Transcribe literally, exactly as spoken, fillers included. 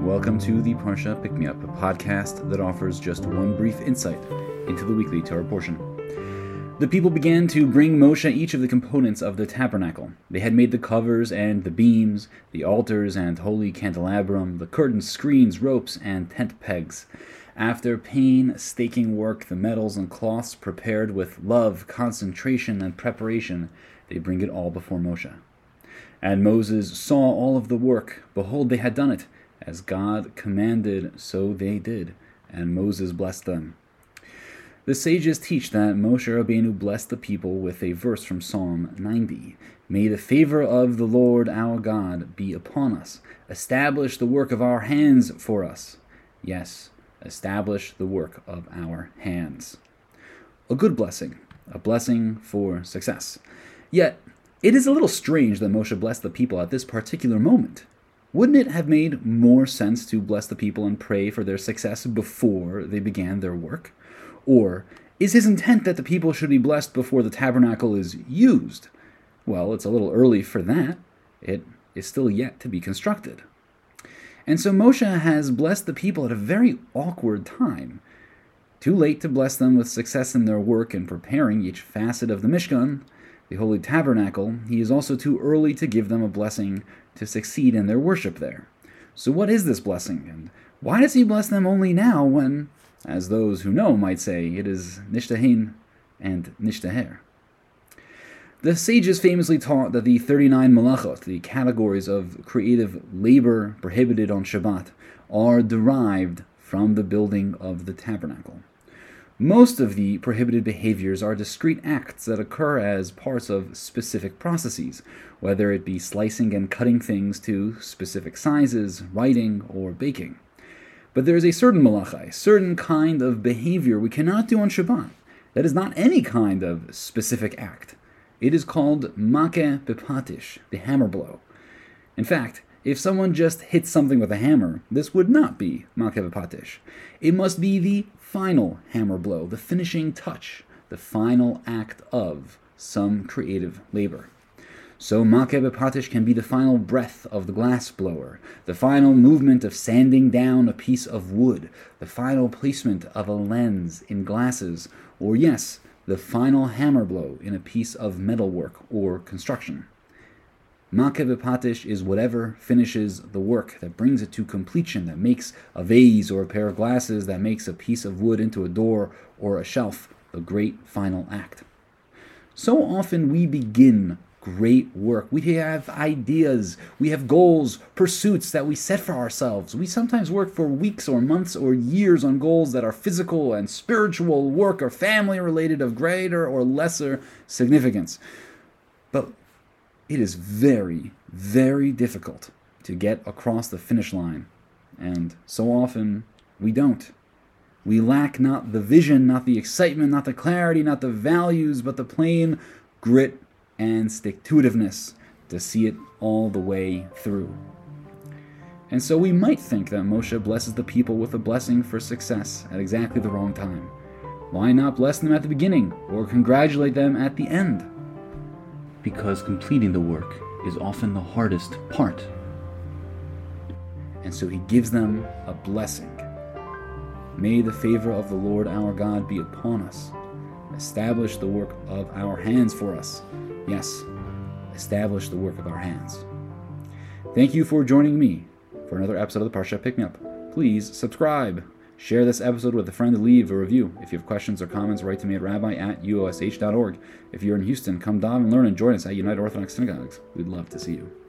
welcome to the Parsha Pick Me Up, a podcast that offers just one brief insight into the weekly Torah portion. The people began to bring Moshe each of the components of the tabernacle. They had made the covers and the beams, the altars and holy candelabrum, the curtains, screens, ropes, and tent pegs. After painstaking work, the metals and cloths prepared with love, concentration, and preparation, they bring it all before Moshe. And Moses saw all of the work. Behold, they had done it. As God commanded, so they did. And Moses blessed them. The sages teach that Moshe Rabbeinu blessed the people with a verse from Psalm ninety. May the favor of the Lord our God be upon us. Establish the work of our hands for us. Yes, establish the work of our hands. A good blessing. A blessing for success. Yet, it is a little strange that Moshe blessed the people at this particular moment. Wouldn't it have made more sense to bless the people and pray for their success before they began their work? Or is his intent that the people should be blessed before the tabernacle is used? Well, it's a little early for that. It is still yet to be constructed. And so Moshe has blessed the people at a very awkward time. Too late to bless them with success in their work in preparing each facet of the Mishkan, the Holy Tabernacle. He is also too early to give them a blessing to succeed in their worship there. So what is this blessing, and why does he bless them only now when, as those who know might say, it is nishtahin and nishtaher? The sages famously taught that the thirty-nine malachot, the categories of creative labor prohibited on Shabbat, are derived from the building of the tabernacle. Most of the prohibited behaviors are discrete acts that occur as parts of specific processes, whether it be slicing and cutting things to specific sizes, writing, or baking. But there is a certain malacha, a certain kind of behavior we cannot do on Shabbat. That is not any kind of specific act. It is called makeh bepatish, the hammer blow. In fact, if someone just hits something with a hammer, this would not be makeh bepatish. It must be the final hammer blow, the finishing touch, the final act of some creative labor. So makeh bepatish can be the final breath of the glass blower, the final movement of sanding down a piece of wood, the final placement of a lens in glasses, or yes, the final hammer blow in a piece of metalwork or construction. Makeh bepatish is whatever finishes the work, that brings it to completion, that makes a vase or a pair of glasses, that makes a piece of wood into a door or a shelf, the great final act. So often we begin great work. We have ideas, we have goals, pursuits that we set for ourselves. We sometimes work for weeks or months or years on goals that are physical and spiritual, work or family related, of greater or lesser significance. But it is very, very difficult to get across the finish line, and so often we don't. We lack not the vision, not the excitement, not the clarity, not the values, but the plain grit and stick-to-itiveness to see it all the way through. And so we might think that Moshe blesses the people with a blessing for success at exactly the wrong time. Why not bless them at the beginning, or congratulate them at the end? Because completing the work is often the hardest part. And so he gives them a blessing. May the favor of the Lord our God be upon us. Establish the work of our hands for us. Yes, establish the work of our hands. Thank you for joining me for another episode of the Parsha Pick Me Up. Please subscribe. Share this episode with a friend and leave a review. If you have questions or comments, write to me at rabbi at u o s h dot org. If you're in Houston, come down and learn and join us at United Orthodox Synagogues. We'd love to see you.